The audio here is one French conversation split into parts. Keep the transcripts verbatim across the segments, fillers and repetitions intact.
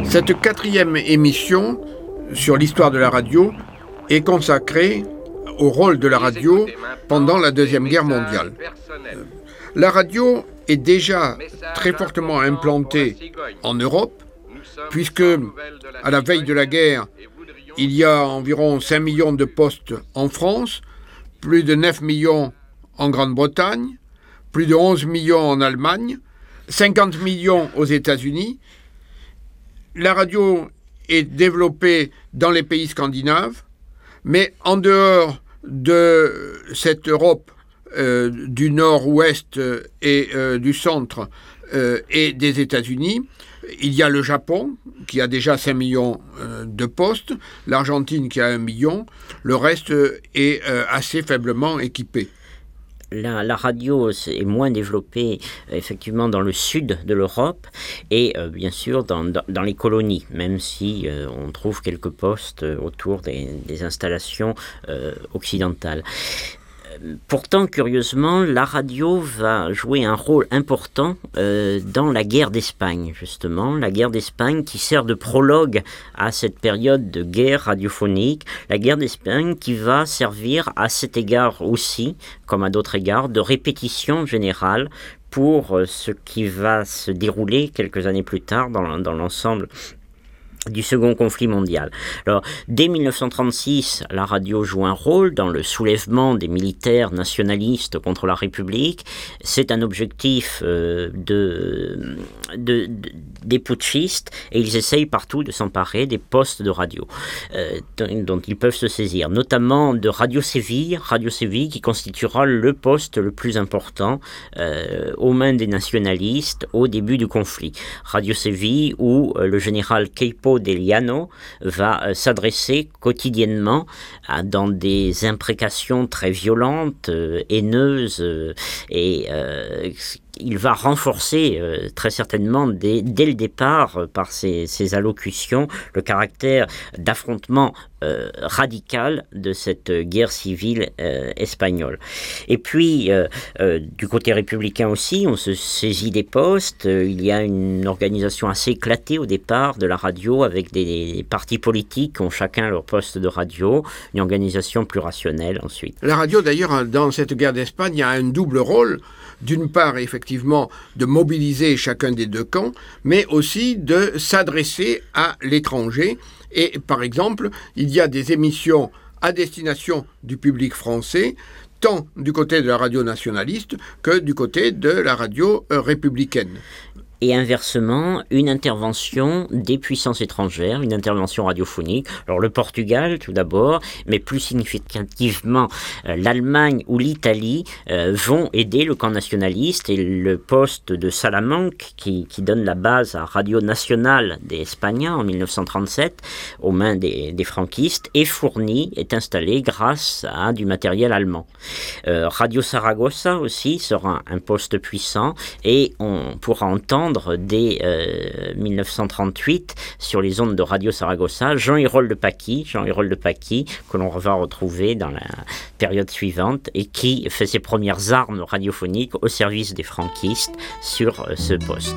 Cette quatrième émission sur l'histoire de la radio est consacrée au rôle de la radio pendant la Deuxième Guerre mondiale. La radio est déjà très fortement implantée en Europe, puisque à la veille de la guerre, il y a environ cinq millions de postes en France, plus de neuf millions en Grande-Bretagne, plus de onze millions en Allemagne, cinquante millions aux États-Unis. La radio est développée dans les pays scandinaves, mais en dehors de cette Europe euh, du nord-ouest et euh, du centre euh, et des États-Unis, il y a le Japon qui a déjà cinq millions euh, de postes, l'Argentine qui a un million, le reste est euh, assez faiblement équipé. La, la radio est moins développée euh, effectivement dans le sud de l'Europe et euh, bien sûr dans, dans, dans les colonies, même si euh, on trouve quelques postes autour des, des installations euh, occidentales. Pourtant, curieusement, la radio va jouer un rôle important euh, dans la guerre d'Espagne, justement. La guerre d'Espagne qui sert de prologue à cette période de guerre radiophonique. La guerre d'Espagne qui va servir à cet égard aussi, comme à d'autres égards, de répétition générale pour ce qui va se dérouler quelques années plus tard dans, dans l'ensemble du second conflit mondial. Alors, dès dix-neuf cent trente-six, la radio joue un rôle dans le soulèvement des militaires nationalistes contre la République. C'est un objectif euh, de, de, de, des putschistes et ils essayent partout de s'emparer des postes de radio euh, dont, dont ils peuvent se saisir, notamment de Radio Séville, Radio Séville qui constituera le poste le plus important euh, aux mains des nationalistes au début du conflit. Radio Séville où euh, le général Queipo de Llano va euh, s'adresser quotidiennement à, dans des imprécations très violentes, euh, haineuses, euh, et euh, il va renforcer euh, très certainement dès, dès le départ, euh, par ses, ses allocutions, le caractère d'affrontement euh, radical de cette guerre civile euh, espagnole. Et puis, euh, euh, du côté républicain aussi, on se saisit des postes. Euh, il y a une organisation assez éclatée au départ de la radio, avec des, des partis politiques qui ont chacun leur poste de radio, une organisation plus rationnelle ensuite. La radio, d'ailleurs, dans cette guerre d'Espagne, a un double rôle. D'une part, effectivement, de mobiliser chacun des deux camps, mais aussi de s'adresser à l'étranger. Et par exemple, il y a des émissions à destination du public français, tant du côté de la radio nationaliste que du côté de la radio euh, républicaine. Et inversement, une intervention des puissances étrangères, une intervention radiophonique. Alors le Portugal tout d'abord, mais plus significativement euh, l'Allemagne ou l'Italie euh, vont aider le camp nationaliste, et le poste de Salamanque qui, qui donne la base à Radio Nationale des Espagnols en dix-neuf cent trente-sept aux mains des, des franquistes est fourni, est installé grâce à du matériel allemand. Euh, Radio Saragossa aussi sera un poste puissant et on pourra entendre dès euh, dix-neuf cent trente-huit sur les ondes de Radio Saragossa Jean Hérol de Paqui, Jean Hérol de Paqui que l'on va retrouver dans la période suivante et qui fait ses premières armes radiophoniques au service des franquistes sur euh, ce poste.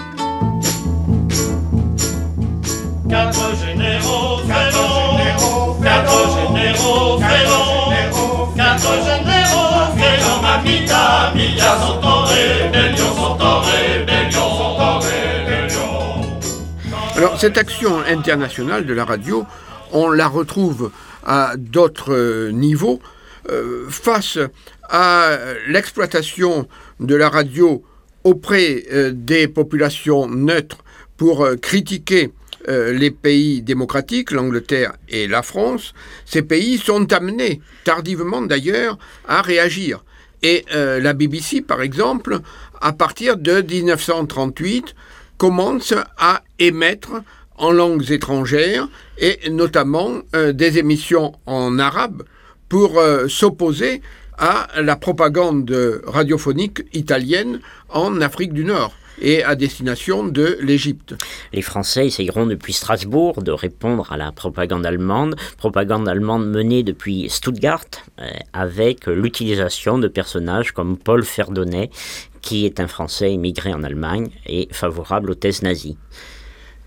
Quatre généraux, quatre généraux, quatre généraux, quatre généraux, créons mamita, milliards sont en rébellion, sont en rébellion, sont en rébellion. Alors, cette action internationale de la radio, on la retrouve à d'autres niveaux, euh, face à l'exploitation de la radio auprès euh, des populations neutres pour euh, critiquer Euh, les pays démocratiques, l'Angleterre et la France. Ces pays sont amenés, tardivement d'ailleurs, à réagir. Et euh, la B B C, par exemple, à partir de dix-neuf cent trente-huit, commence à émettre en langues étrangères et notamment euh, des émissions en arabe pour euh, s'opposer à la propagande radiophonique italienne en Afrique du Nord et à destination de l'Égypte. Les Français essayeront depuis Strasbourg de répondre à la propagande allemande, propagande allemande menée depuis Stuttgart, euh, avec l'utilisation de personnages comme Paul Ferdonnet, qui est un Français émigré en Allemagne et favorable aux thèses nazies.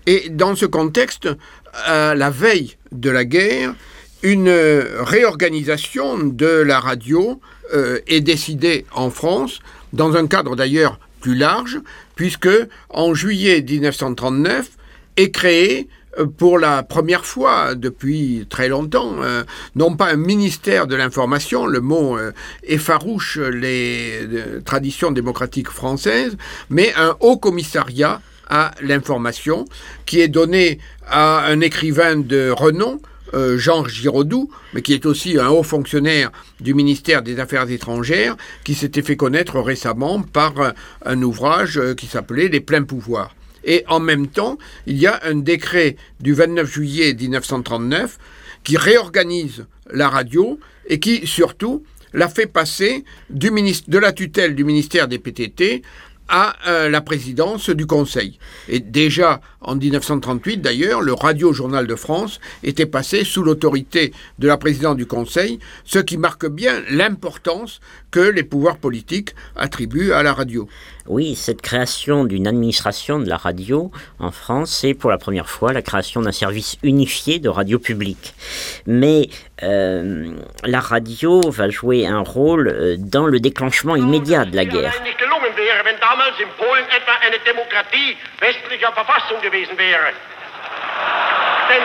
Et dans ce contexte, à la veille de la guerre, une réorganisation de la radio euh, est décidée en France, dans un cadre d'ailleurs plus large, puisque en juillet dix-neuf cent trente-neuf est créé euh, pour la première fois depuis très longtemps, euh, non pas un ministère de l'information, le mot euh, effarouche les euh, traditions démocratiques françaises, mais un haut commissariat à l'information qui est donné à un écrivain de renom, Euh, Jean Giraudoux, mais qui est aussi un haut fonctionnaire du ministère des Affaires étrangères, qui s'était fait connaître récemment par un, un ouvrage euh, qui s'appelait Les pleins pouvoirs. Et en même temps, il y a un décret du vingt-neuf juillet dix-neuf cent trente-neuf qui réorganise la radio et qui, surtout, la fait passer du ministre, de la tutelle du ministère des P T T à euh, la présidence du Conseil. Et déjà, en dix-neuf cent trente-huit, d'ailleurs, le Radio-Journal de France était passé sous l'autorité de la présidence du Conseil, ce qui marque bien l'importance que les pouvoirs politiques attribuent à la radio. Oui, cette création d'une administration de la radio en France, c'est pour la première fois la création d'un service unifié de radio publique. Mais euh, la radio va jouer un rôle euh, dans le déclenchement immédiat de la guerre. Wenn damals in Polen etwa eine Demokratie westlicher Verfassung gewesen wäre. Denn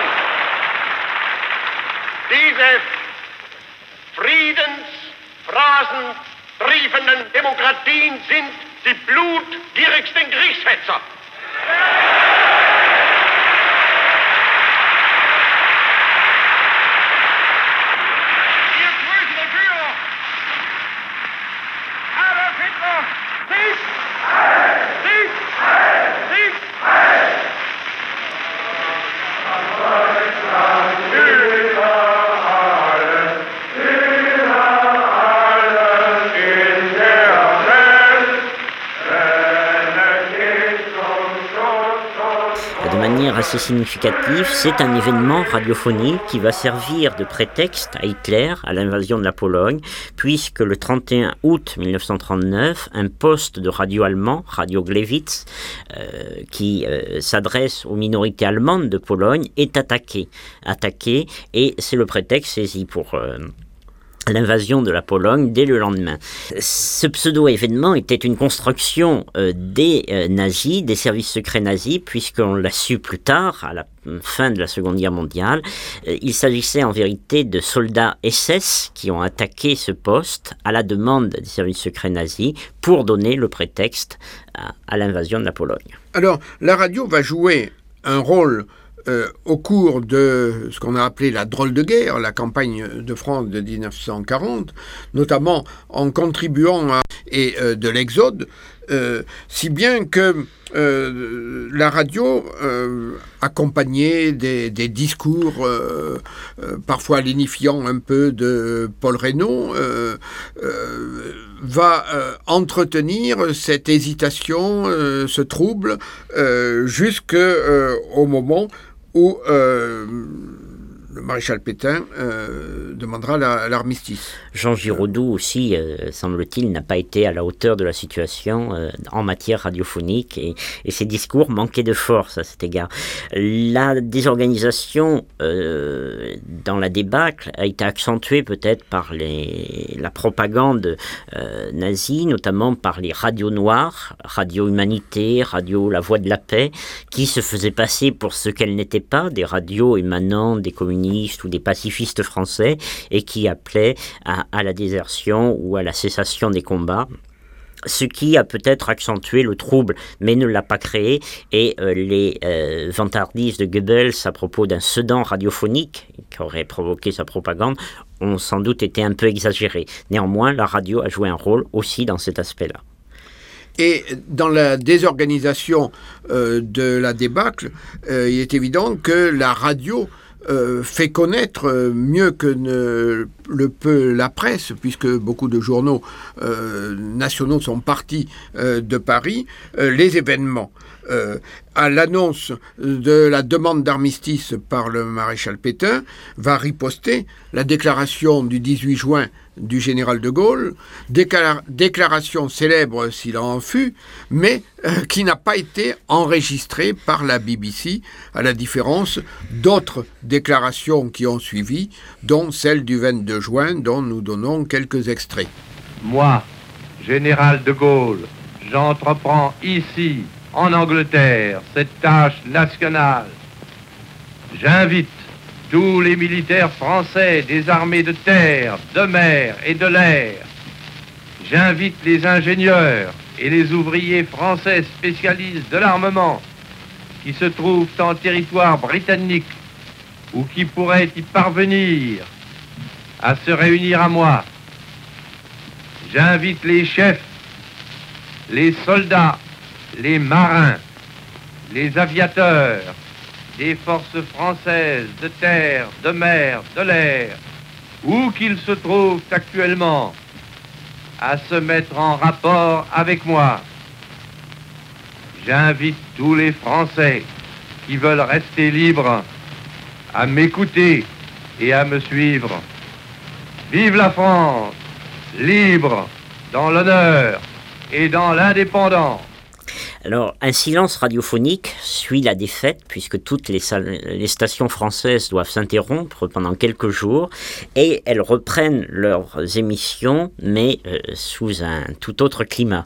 diese Friedensphrasen triefenden Demokratien sind die blutgierigsten Kriegshetzer. Ihr grüßen Führer, Adolf Hitler, Sieg! Sieg! Sieg! De manière assez significative, c'est un événement radiophonique qui va servir de prétexte à Hitler, à l'invasion de la Pologne, puisque le trente et un août mille neuf cent trente-neuf, un poste de radio allemand, Radio Glewitz, euh, qui euh, s'adresse aux minorités allemandes de Pologne, est attaqué. Attaqué, et c'est le prétexte saisi pour... Euh, l'invasion de la Pologne dès le lendemain. Ce pseudo-événement était une construction euh, des euh, nazis, des services secrets nazis, puisqu'on l'a su plus tard, à la fin de la Seconde Guerre mondiale. Euh, il s'agissait en vérité de soldats S S qui ont attaqué ce poste à la demande des services secrets nazis pour donner le prétexte à, à l'invasion de la Pologne. Alors, la radio va jouer un rôle Euh, au cours de ce qu'on a appelé la drôle de guerre, la campagne de France de dix-neuf cent quarante, notamment en contribuant à et euh, de l'exode, euh, si bien que euh, la radio euh, accompagnait des, des discours euh, euh, parfois lénifiants un peu de Paul Reynaud, euh, euh, va euh, entretenir cette hésitation, euh, ce trouble, euh, jusqu'au euh, moment où euh, le maréchal Pétain euh, demandera la, l'armistice. Jean Giraudoux aussi, euh, semble-t-il, n'a pas été à la hauteur de la situation euh, en matière radiophonique et, et ses discours manquaient de force à cet égard. La désorganisation euh, dans la débâcle a été accentuée peut-être par les, la propagande euh, nazie, notamment par les radios noires, Radio Humanité, Radio La Voix de la Paix, qui se faisaient passer pour ce qu'elles n'étaient pas, des radios émanant des communistes ou des pacifistes français et qui appelaient à, à la désertion ou à la cessation des combats. Ce qui a peut-être accentué le trouble, mais ne l'a pas créé. Et euh, les euh, vantardises de Goebbels à propos d'un Sedan radiophonique qui aurait provoqué sa propagande ont sans doute été un peu exagérées. Néanmoins, la radio a joué un rôle aussi dans cet aspect-là. Et dans la désorganisation euh, de la débâcle, euh, il est évident que la radio Euh, fait connaître euh, mieux que ne le peu la presse, puisque beaucoup de journaux euh, nationaux sont partis euh, de Paris, euh, les événements. Euh, à l'annonce de la demande d'armistice par le maréchal Pétain, va riposter la déclaration du dix-huit juin du général de Gaulle, déclara- déclaration célèbre s'il en fut, mais euh, qui n'a pas été enregistrée par la B B C, à la différence d'autres déclarations qui ont suivi, dont celle du vingt-deux juin, dont nous donnons quelques extraits. Moi, général de Gaulle, j'entreprends ici, en Angleterre, cette tâche nationale. J'invite tous les militaires français des armées de terre, de mer et de l'air. J'invite les ingénieurs et les ouvriers français spécialistes de l'armement qui se trouvent en territoire britannique ou qui pourraient y parvenir à se réunir à moi. J'invite les chefs, les soldats, les marins, les aviateurs des forces françaises de terre, de mer, de l'air, où qu'ils se trouvent actuellement, à se mettre en rapport avec moi. J'invite tous les Français qui veulent rester libres à m'écouter et à me suivre. Vive la France, libre dans l'honneur et dans l'indépendance. Alors, un silence radiophonique suit la défaite, puisque toutes les, salles, les stations françaises doivent s'interrompre pendant quelques jours, et elles reprennent leurs émissions, mais euh, sous un tout autre climat.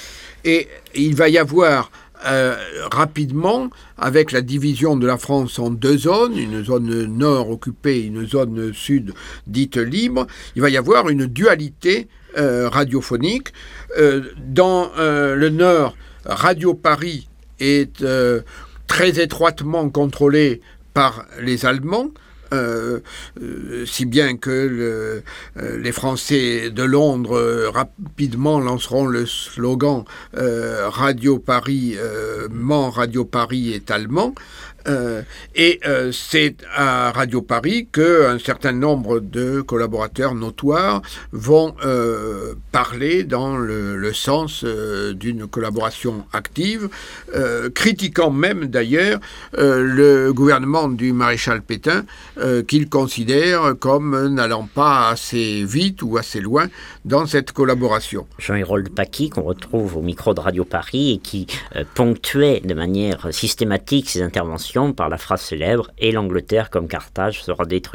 Et il va y avoir euh, rapidement, avec la division de la France en deux zones, une zone nord occupée, une zone sud dite libre, il va y avoir une dualité euh, radiophonique. Euh, dans euh, le nord, Radio Paris est euh, très étroitement contrôlé par les Allemands, euh, euh, si bien que le, euh, les Français de Londres euh, rapidement lanceront le slogan euh, Radio Paris, euh, ment, Radio Paris est allemand. Euh, et euh, c'est à Radio Paris qu'un certain nombre de collaborateurs notoires vont euh, parler dans le, le sens euh, d'une collaboration active, euh, critiquant même d'ailleurs euh, le gouvernement du maréchal Pétain, euh, qu'ils considèrent comme n'allant pas assez vite ou assez loin dans cette collaboration. Jean-Hérold Paqui, qu'on retrouve au micro de Radio Paris et qui euh, ponctuait de manière systématique ses interventions par la phrase célèbre « Et l'Angleterre comme Carthage sera détruite ».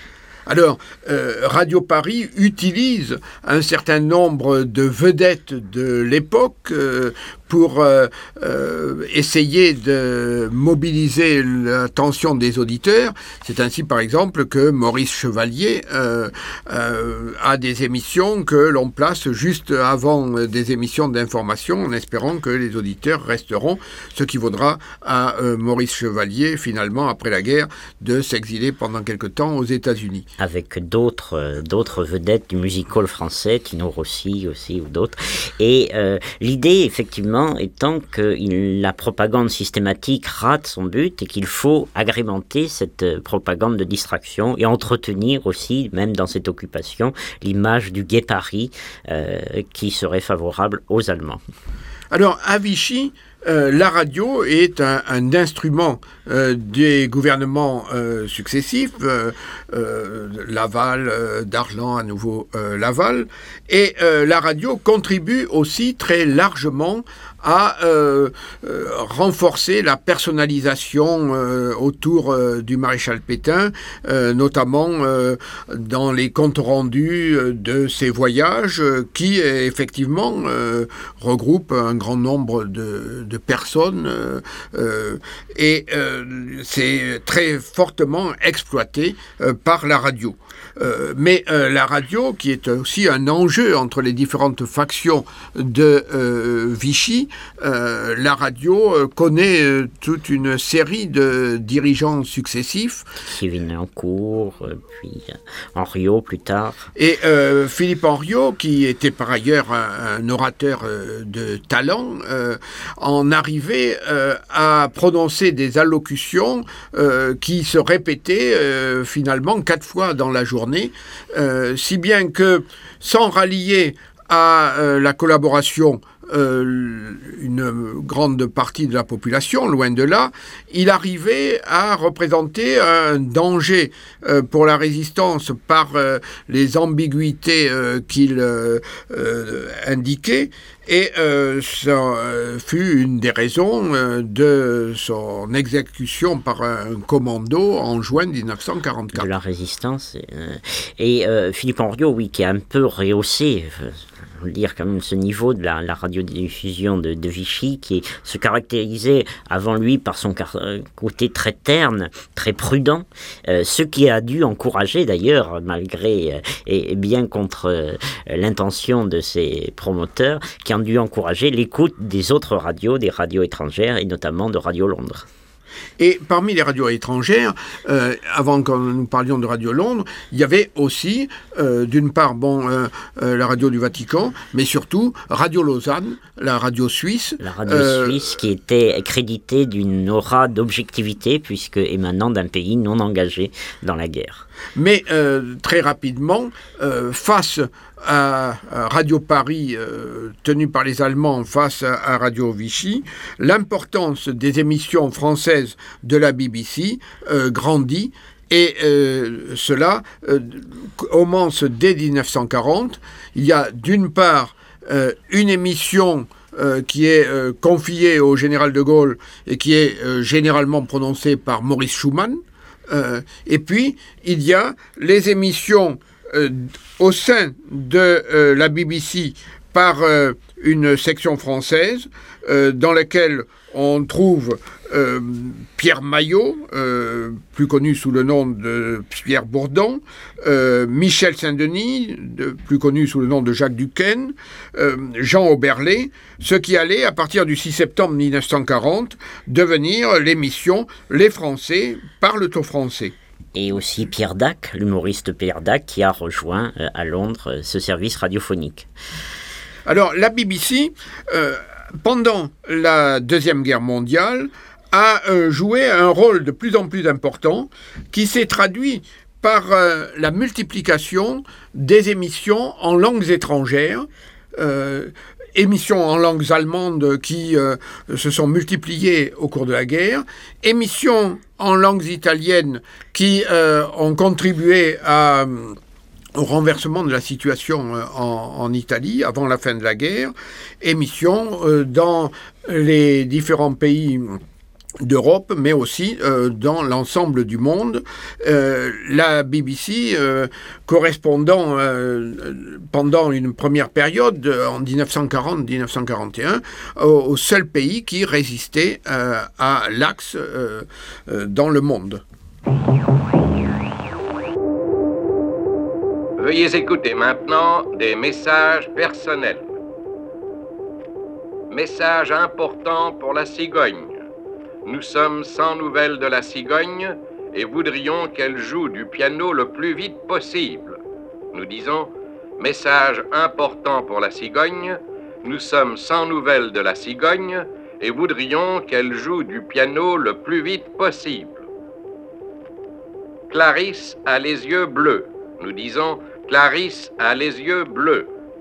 Alors, euh, Radio Paris utilise un certain nombre de vedettes de l'époque euh, pour euh, euh, essayer de mobiliser l'attention des auditeurs. C'est ainsi, par exemple, que Maurice Chevalier euh, euh, a des émissions que l'on place juste avant des émissions d'information, en espérant que les auditeurs resteront, ce qui vaudra à euh, Maurice Chevalier, finalement, après la guerre, de s'exiler pendant quelque temps aux États-Unis. Avec d'autres, euh, d'autres vedettes du music-hall français, Tino Rossi aussi ou d'autres. Et euh, l'idée, effectivement, étant que il, la propagande systématique rate son but et qu'il faut agrémenter cette euh, propagande de distraction et entretenir aussi, même dans cette occupation, l'image du gai Paris euh, qui serait favorable aux Allemands. Alors, à Vichy, euh, la radio est un, un instrument euh, des gouvernements euh, successifs, euh, euh, Laval, euh, Darlan, à nouveau euh, Laval, et euh, la radio contribue aussi très largement à euh, euh, renforcer la personnalisation euh, autour euh, du maréchal Pétain, euh, notamment euh, dans les comptes rendus de ses voyages, euh, qui effectivement euh, regroupent un grand nombre de, de personnes, euh, euh, et euh, c'est très fortement exploité euh, par la radio. Euh, mais euh, la radio, qui est aussi un enjeu entre les différentes factions de euh, Vichy, euh, la radio euh, connaît euh, toute une série de dirigeants successifs. Sévigné-en-Cour, euh, puis euh, Henriot plus tard. Et euh, Philippe Henriot, qui était par ailleurs un, un orateur euh, de talent, euh, en arrivait euh, à prononcer des allocutions euh, qui se répétaient euh, finalement quatre fois dans la journée, euh, si bien que sans rallier à euh, la collaboration Euh, une grande partie de la population, loin de là, il arrivait à représenter un danger euh, pour la résistance par euh, les ambiguïtés euh, qu'il euh, euh, indiquait, et euh, ça euh, fut une des raisons euh, de son exécution par un commando en juin dix-neuf cent quarante-quatre. De la résistance. Euh, et euh, Philippe Henriot, oui, qui a un peu rehaussé... Euh, dire quand même ce niveau de la, la radiodiffusion de, de Vichy, qui se caractérisait avant lui par son car- côté très terne, très prudent, euh, ce qui a dû encourager d'ailleurs, malgré euh, et, et bien contre euh, l'intention de ses promoteurs, qui ont dû encourager l'écoute des autres radios, des radios étrangères et notamment de Radio Londres. Et parmi les radios étrangères, euh, avant que nous parlions de Radio Londres, il y avait aussi, euh, d'une part, bon, euh, euh, la radio du Vatican, mais surtout Radio Lausanne, la radio suisse. La radio euh, suisse qui était créditée d'une aura d'objectivité, puisque émanant d'un pays non engagé dans la guerre. Mais euh, très rapidement, euh, face à, à Radio Paris, euh, tenue par les Allemands, face à, à Radio Vichy, l'importance des émissions françaises de la B B C euh, grandit. Et euh, cela euh, commence dès dix-neuf cent quarante. Il y a d'une part euh, une émission Euh, qui est euh, confiée au général de Gaulle et qui est euh, généralement prononcée par Maurice Schumann. Euh, et puis, il y a les émissions euh, au sein de euh, la B B C par euh, une section française euh, dans laquelle on trouve euh, Pierre Maillot, euh, plus connu sous le nom de Pierre Bourdon, euh, Michel Saint-Denis, de, plus connu sous le nom de Jacques Duquesne, euh, Jean Auberlet, ce qui allait, à partir du six septembre dix-neuf cent quarante, devenir l'émission Les Français parlent au français. Et aussi Pierre Dac, l'humoriste Pierre Dac, qui a rejoint euh, à Londres euh, ce service radiophonique. Alors, la B B C, euh, pendant la Deuxième Guerre mondiale, a euh, joué un rôle de plus en plus important qui s'est traduit par euh, la multiplication des émissions en langues étrangères, euh, émissions en langues allemandes qui euh, se sont multipliées au cours de la guerre, émissions en langues italiennes qui euh, ont contribué à... au renversement de la situation en, en Italie avant la fin de la guerre, émissions euh, dans les différents pays d'Europe, mais aussi euh, dans l'ensemble du monde. Euh, la B B C, euh, correspondant euh, pendant une première période, en dix-neuf cent quarante dix-neuf cent quarante et un, au, au seul pays qui résistait euh, à l'Axe euh, euh, dans le monde. Veuillez écouter maintenant des messages personnels. Message important pour la cigogne. Nous sommes sans nouvelles de la cigogne et voudrions qu'elle joue du piano le plus vite possible. Nous disons, message important pour la cigogne. Nous sommes sans nouvelles de la cigogne et voudrions qu'elle joue du piano le plus vite possible. Clarisse a les yeux bleus. Nous disons, Clarisse a les yeux bleus.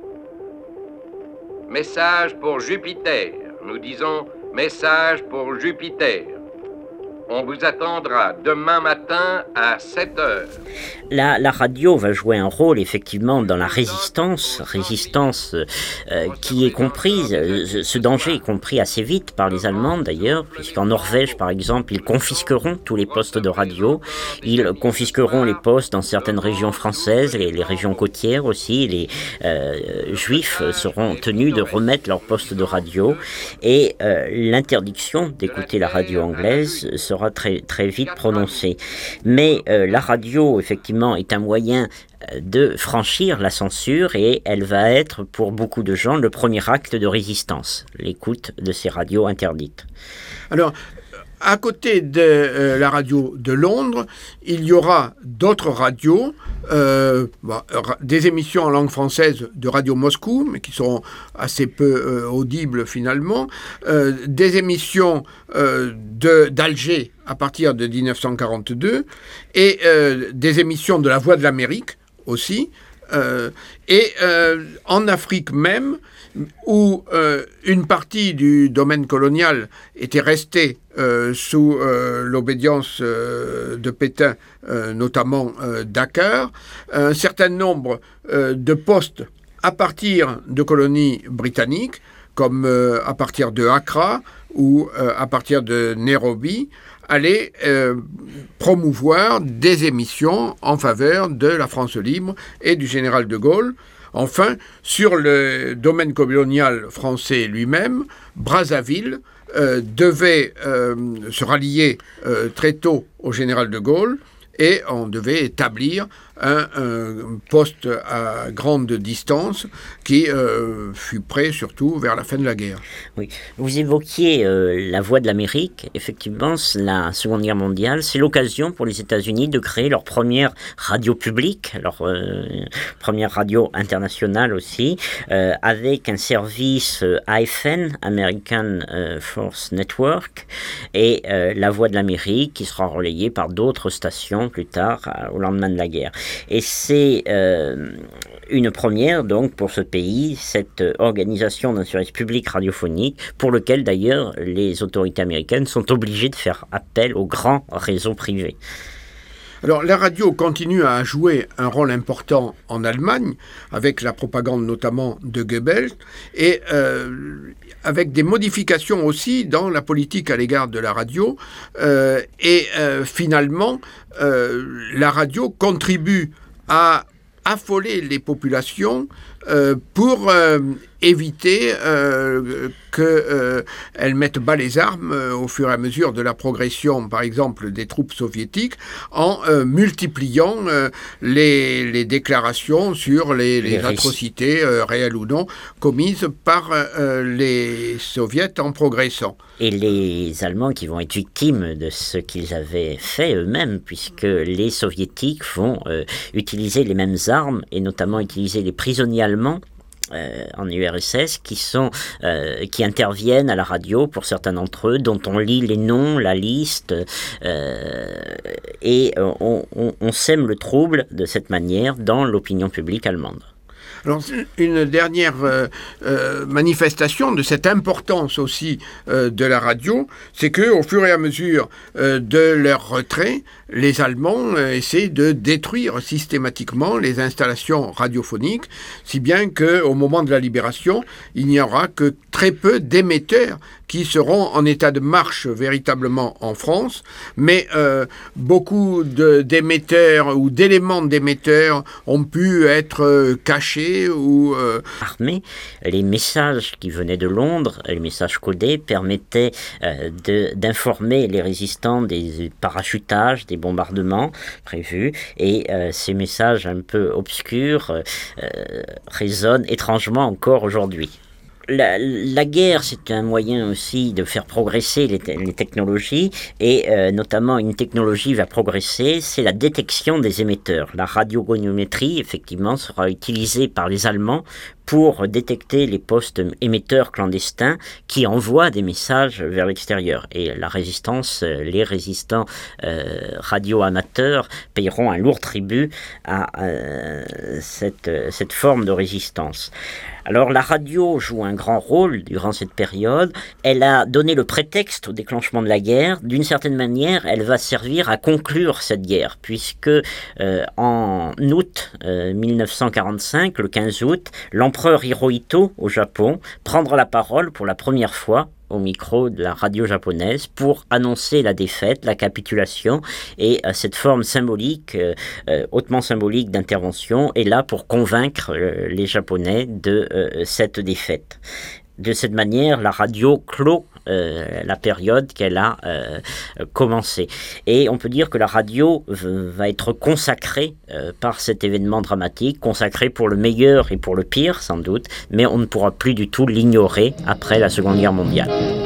Message pour Jupiter. Nous disons message pour Jupiter. On vous attendra demain matin à sept heures. La, la radio va jouer un rôle effectivement dans la résistance, résistance euh, qui est comprise, euh, ce danger est compris assez vite par les Allemands d'ailleurs, puisqu'en Norvège par exemple, ils confisqueront tous les postes de radio, ils confisqueront les postes dans certaines régions françaises, les, les régions côtières aussi, les euh, juifs seront tenus de remettre leurs postes de radio, et euh, l'interdiction d'écouter la radio anglaise sera très, très vite prononcée. Mais euh, la radio, effectivement, est un moyen de franchir la censure et elle va être, pour beaucoup de gens, le premier acte de résistance, l'écoute de ces radios interdites. Alors, à côté de euh, la radio de Londres, il y aura d'autres radios, euh, bah, des émissions en langue française de Radio Moscou, mais qui seront assez peu euh, audibles finalement, euh, des émissions euh, de, d'Alger à partir de dix-neuf cent quarante-deux, et euh, des émissions de La Voix de l'Amérique aussi, euh, et euh, en Afrique même, où euh, une partie du domaine colonial était restée euh, sous euh, l'obédience euh, de Pétain, euh, notamment euh, Dakar, un certain nombre euh, de postes à partir de colonies britanniques, comme euh, à partir de Accra ou euh, à partir de Nairobi, allaient euh, promouvoir des émissions en faveur de la France libre et du général de Gaulle. Enfin, sur le domaine colonial français lui-même, Brazzaville euh, devait euh, se rallier euh, très tôt au général de Gaulle, et on devait établir un, un poste à grande distance qui euh, fut prêt surtout vers la fin de la guerre. Oui, vous évoquiez euh, la Voix de l'Amérique. Effectivement, la Seconde Guerre mondiale, c'est l'occasion pour les États-Unis de créer leur première radio publique, leur euh, première radio internationale aussi, euh, avec un service euh, A F N, American euh, Force Network, et euh, la Voix de l'Amérique qui sera relayée par d'autres stations plus tard, euh, au lendemain de la guerre. Et c'est euh, une première donc pour ce pays, cette organisation d'un service public radiophonique, pour lequel d'ailleurs les autorités américaines sont obligées de faire appel aux grands réseaux privés. Alors, la radio continue à jouer un rôle important en Allemagne, avec la propagande notamment de Goebbels, et euh, avec des modifications aussi dans la politique à l'égard de la radio. Euh, et euh, finalement, euh, la radio contribue à affoler les populations euh, pour euh, éviter euh, qu'elles euh, mettent bas les armes euh, au fur et à mesure de la progression, par exemple, des troupes soviétiques, en euh, multipliant euh, les, les déclarations sur les, les, les atrocités, euh, réelles ou non, commises par euh, les soviets en progressant. Et les Allemands qui vont être victimes de ce qu'ils avaient fait eux-mêmes, puisque les soviétiques vont euh, utiliser les mêmes armes, et notamment utiliser les prisonniers allemands Euh, en U R S S qui sont euh, qui interviennent à la radio pour certains d'entre eux, dont on lit les noms, la liste, euh, et on, on, on sème le trouble de cette manière dans l'opinion publique allemande. Alors, une dernière euh, euh, manifestation de cette importance aussi euh, de la radio, c'est qu'au fur et à mesure euh, de leur retrait, les Allemands euh, essaient de détruire systématiquement les installations radiophoniques, si bien qu'au moment de la libération, il n'y aura que très peu d'émetteurs qui seront en état de marche véritablement en France, mais euh, beaucoup de, d'émetteurs ou d'éléments d'émetteurs ont pu être euh, cachés ou... Euh... armés. Les messages qui venaient de Londres, les messages codés, permettaient euh, de, d'informer les résistants des parachutages, des bombardements prévus, et euh, ces messages un peu obscurs euh, euh, résonnent étrangement encore aujourd'hui. La, la guerre, c'est un moyen aussi de faire progresser les, te- les technologies, et euh, notamment une technologie va progresser, c'est la détection des émetteurs. La radiogoniométrie, effectivement, sera utilisée par les Allemands pour détecter les postes émetteurs clandestins qui envoient des messages vers l'extérieur. Et la résistance, les résistants euh, radio-amateurs paieront un lourd tribut à euh, cette, cette forme de résistance. Alors la radio joue un grand rôle durant cette période. Elle a donné le prétexte au déclenchement de la guerre. D'une certaine manière, elle va servir à conclure cette guerre, puisque euh, en août euh, dix-neuf cent quarante-cinq, le quinze août, l'empereur Hirohito au Japon prendra la parole pour la première fois au micro de la radio japonaise pour annoncer la défaite, la capitulation, et euh, cette forme symbolique, euh, euh, hautement symbolique d'intervention est là pour convaincre euh, les Japonais de euh, cette défaite. De cette manière, la radio clôt euh, la période qu'elle a euh, commencé. Et on peut dire que la radio v- va être consacrée euh, par cet événement dramatique, consacrée pour le meilleur et pour le pire, sans doute, mais on ne pourra plus du tout l'ignorer après la Seconde Guerre mondiale.